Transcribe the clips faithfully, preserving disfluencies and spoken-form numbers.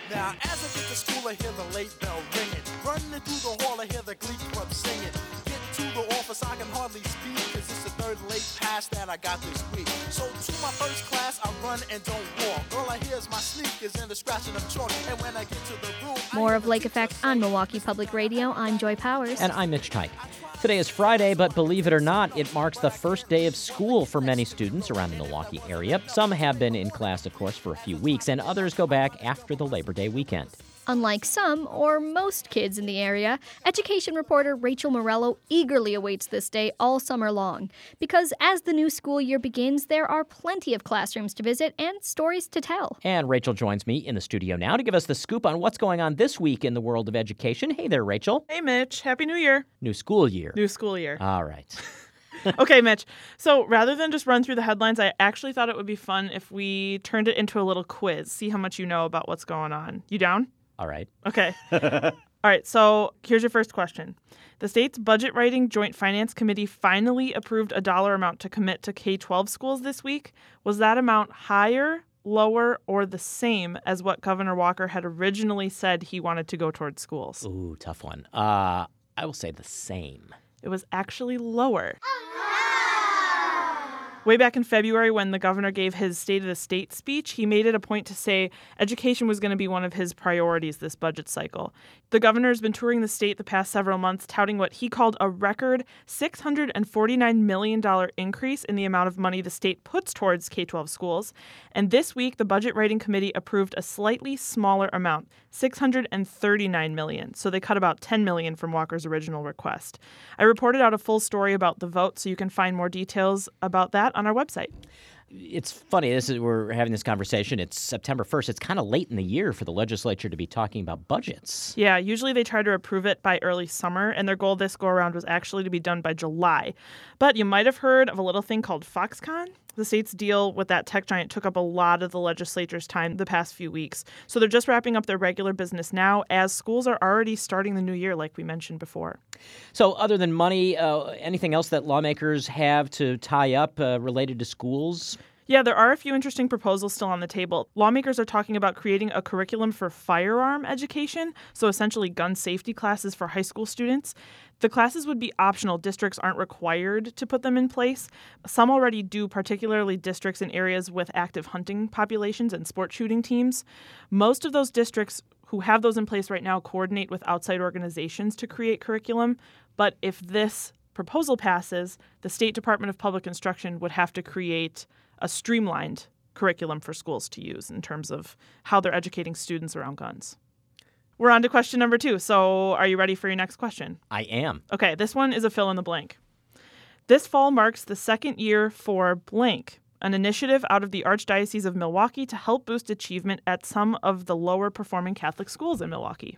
Now, as I get to school, I hear the late bell ringing. Running through the hall, I hear the glee club singing. Get to the office, I can hardly speak, cause it's the third late pass that I got this week. So to my first class, I run and don't walk. All I hear is my sneakers and the scratching of chalk. And when I get to the room... More of Lake Effect on Milwaukee Public Radio. I'm Joy Powers. And I'm Mitch Tyke. Today is Friday, but believe it or not, it marks the first day of school for many students around the Milwaukee area. Some have been in class, of course, for a few weeks, and others go back after the Labor Day weekend. Unlike some, or most kids in the area, education reporter Rachel Morello eagerly awaits this day all summer long. Because as the new school year begins, there are plenty of classrooms to visit and stories to tell. And Rachel joins me in the studio now to give us the scoop on what's going on this week in the world of education. Hey there, Rachel. Hey, Mitch. Happy New Year. New school year. New school year. All right. Okay, Mitch. So rather than just run through the headlines, I actually thought it would be fun if we turned it into a little quiz, see how much you know about what's going on. You down? All right. Okay. All right, so here's your first question. The state's Budget Writing Joint Finance Committee finally approved a dollar amount to commit to K twelve schools this week. Was that amount higher, lower, or the same as what Governor Walker had originally said he wanted to go towards schools? Ooh, tough one. Uh, I will say the same. It was actually lower. Way back in February, when the governor gave his State of the State speech, he made it a point to say education was going to be one of his priorities this budget cycle. The governor has been touring the state the past several months, touting what he called a record six hundred forty-nine million dollars increase in the amount of money the state puts towards K twelve schools. And this week, the Budget Writing Committee approved a slightly smaller amount, six hundred thirty-nine million dollars. So they cut about ten million dollars from Walker's original request. I reported out a full story about the vote, so you can find more details about that on our website. It's funny, this is, we're having this conversation. It's September first. It's kind of late in the year for the legislature to be talking about budgets. Yeah, usually they try to approve it by early summer, and their goal this go-around was actually to be done by July. But you might have heard of a little thing called Foxconn. The state's deal with that tech giant took up a lot of the legislature's time the past few weeks. So they're just wrapping up their regular business now, as schools are already starting the new year, like we mentioned before. So other than money, uh, anything else that lawmakers have to tie up uh, related to schools? Yeah, there are a few interesting proposals still on the table. Lawmakers are talking about creating a curriculum for firearm education, so essentially gun safety classes for high school students. The classes would be optional. Districts aren't required to put them in place. Some already do, particularly districts in areas with active hunting populations and sport shooting teams. Most of those districts who have those in place right now coordinate with outside organizations to create curriculum. But if this proposal passes, the State Department of Public Instruction would have to create a streamlined curriculum for schools to use in terms of how they're educating students around guns. We're on to question number two. So are you ready for your next question? I am. Okay, this one is a fill in the blank. This fall marks the second year for blank, an initiative out of the Archdiocese of Milwaukee to help boost achievement at some of the lower performing Catholic schools in Milwaukee.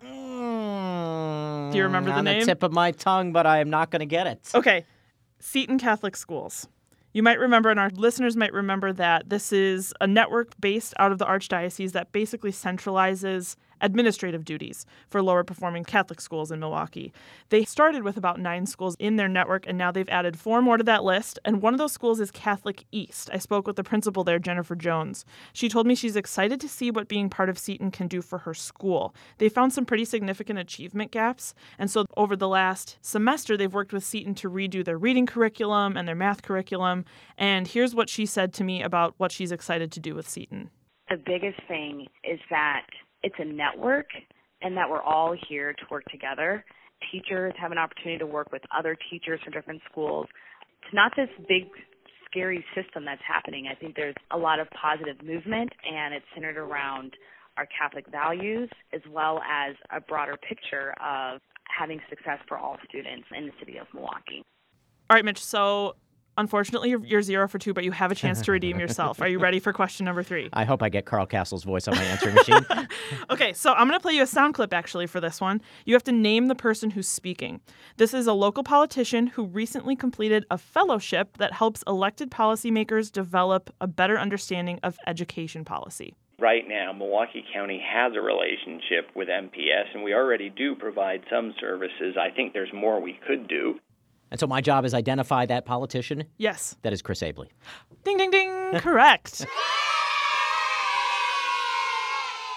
Mm, Do you remember the on name? On the tip of my tongue, but I am not going to get it. Okay, Seton Catholic Schools. You might remember, and our listeners might remember, that this is a network based out of the Archdiocese that basically centralizes administrative duties for lower performing Catholic schools in Milwaukee. They started with about nine schools in their network, and now they've added four more to that list. And one of those schools is Catholic East. I spoke with the principal there, Jennifer Jones. She told me she's excited to see what being part of Seton can do for her school. They found some pretty significant achievement gaps. And so over the last semester, they've worked with Seton to redo their reading curriculum and their math curriculum. And here's what she said to me about what she's excited to do with Seton. The biggest thing is that it's a network and that we're all here to work together. Teachers have an opportunity to work with other teachers from different schools. It's not this big, scary system that's happening. I think there's a lot of positive movement, and it's centered around our Catholic values as well as a broader picture of having success for all students in the city of Milwaukee. All right, Mitch, so unfortunately, you're, you're zero for two, but you have a chance to redeem yourself. Are you ready for question number three? I hope I get Carl Castle's voice on my answering machine. Okay, so I'm going to play you a sound clip, actually, for this one. You have to name the person who's speaking. This is a local politician who recently completed a fellowship that helps elected policymakers develop a better understanding of education policy. Right now, Milwaukee County has a relationship with M P S, and we already do provide some services. I think there's more we could do. And so my job is identify that politician? Yes. That is Chris Abley. Ding, ding, ding. Correct.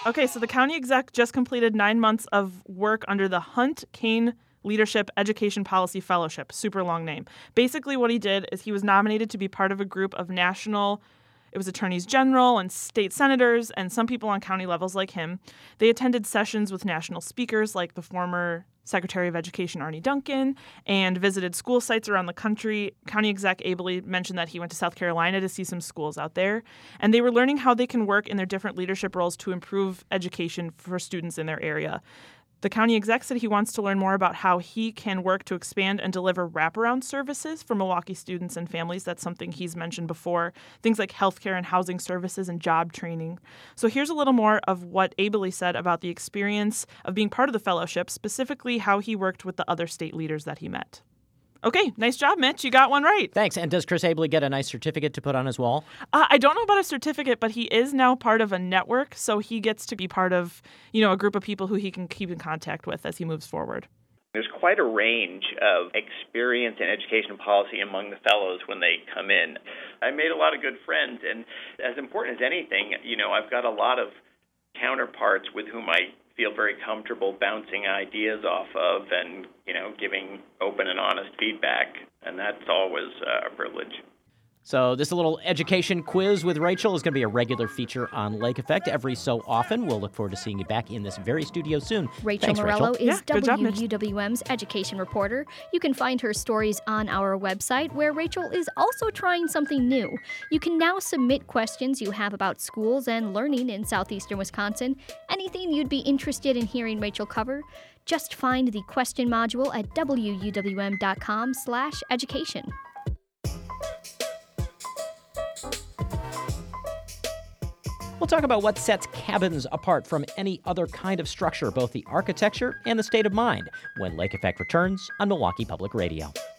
Okay, so the county exec just completed nine months of work under the Hunt Cain Leadership Education Policy Fellowship. Super long name. Basically, what he did is he was nominated to be part of a group of national, it was attorneys general and state senators and some people on county levels like him. They attended sessions with national speakers like the former Secretary of Education Arne Duncan and visited school sites around the country. County exec ably mentioned that he went to South Carolina to see some schools out there. And they were learning how they can work in their different leadership roles to improve education for students in their area. The county exec said he wants to learn more about how he can work to expand and deliver wraparound services for Milwaukee students and families. That's something he's mentioned before. Things like healthcare and housing services and job training. So here's a little more of what Abele said about the experience of being part of the fellowship, specifically how he worked with the other state leaders that he met. Okay, nice job, Mitch. You got one right. Thanks. And does Chris Abele get a nice certificate to put on his wall? Uh, I don't know about a certificate, but he is now part of a network, so he gets to be part of, you know, a group of people who he can keep in contact with as he moves forward. There's quite a range of experience in education policy among the fellows when they come in. I made a lot of good friends, and as important as anything, you know, I've got a lot of counterparts with whom I feel very comfortable bouncing ideas off of and, you know, giving open and honest feedback, and that's always uh, a privilege. So this little education quiz with Rachel is going to be a regular feature on Lake Effect every so often. We'll look forward to seeing you back in this very studio soon. Rachel Thanks, Morello Rachel. is Yeah, good job, W U W M's education reporter. You can find her stories on our website, where Rachel is also trying something new. You can now submit questions you have about schools and learning in southeastern Wisconsin. Anything you'd be interested in hearing Rachel cover, just find the question module at W U W M dot com slash education. We'll talk about what sets cabins apart from any other kind of structure, both the architecture and the state of mind, when Lake Effect returns on Milwaukee Public Radio.